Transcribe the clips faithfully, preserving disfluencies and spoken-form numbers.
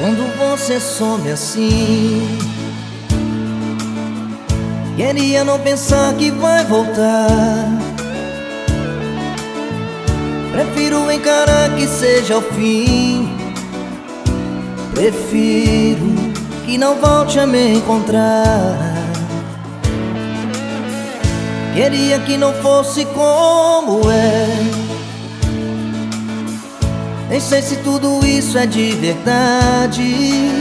quando você some assim. Queria não pensar que vai voltar. Prefiro encarar que seja o fim. Prefiro que não volte a me encontrar. Queria que não fosse como é. Nem sei se tudo isso é de verdade.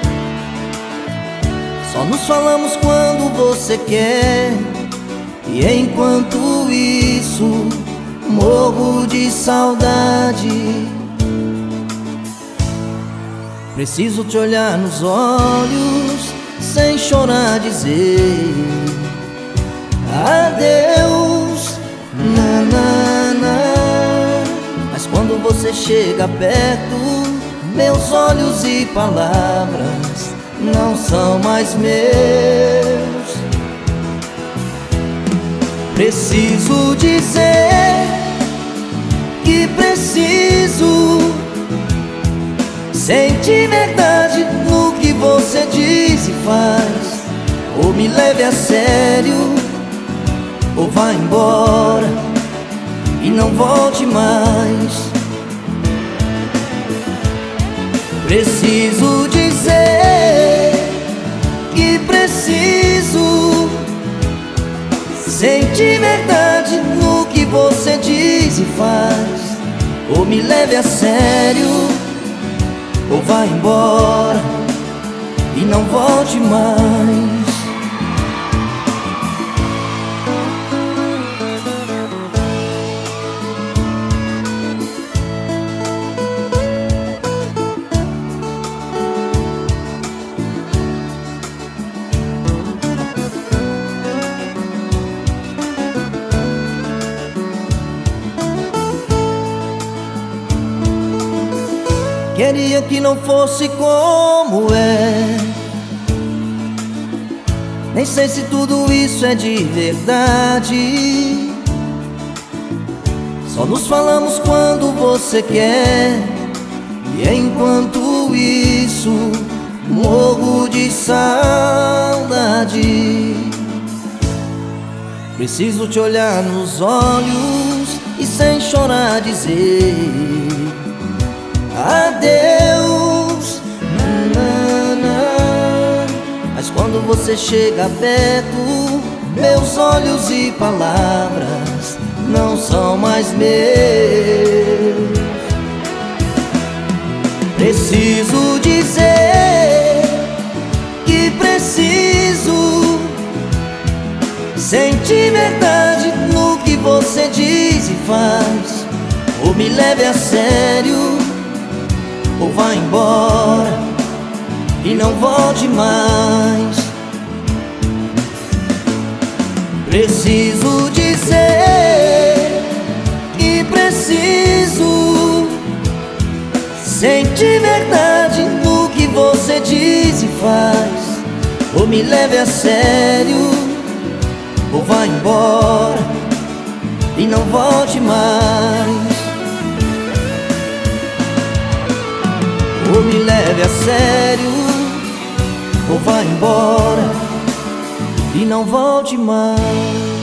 Só nos falamos quando você quer. E enquanto isso, morro de saudade. Preciso te olhar nos olhos, sem chorar dizer adeus, na, na, na. Mas quando você chega perto, meus olhos e palavras não são mais meus. Preciso dizer que preciso sentir verdade no que você diz e faz. Ou me leve a sério, ou vá embora e não volte mais. Preciso dizer que preciso sentir verdade no que você diz e faz. Ou me leve a sério, ou vá embora e não volte mais. Queria que não fosse como é. Nem sei se tudo isso é de verdade. Só nos falamos quando você quer. E enquanto isso, morro de saudade. Preciso te olhar nos olhos e sem chorar dizer adeus, na, na, na. Mas quando você chega perto, meus olhos e palavras não são mais meus. Preciso dizer que preciso sentir verdade no que você diz e faz. Ou me leve a sério, ou vá embora e não volte mais. Preciso dizer que preciso sentir verdade no que você diz e faz. Ou me leve a sério, ou vá embora e não volte mais. Ou me leve a sério, ou vá embora e não volte mais.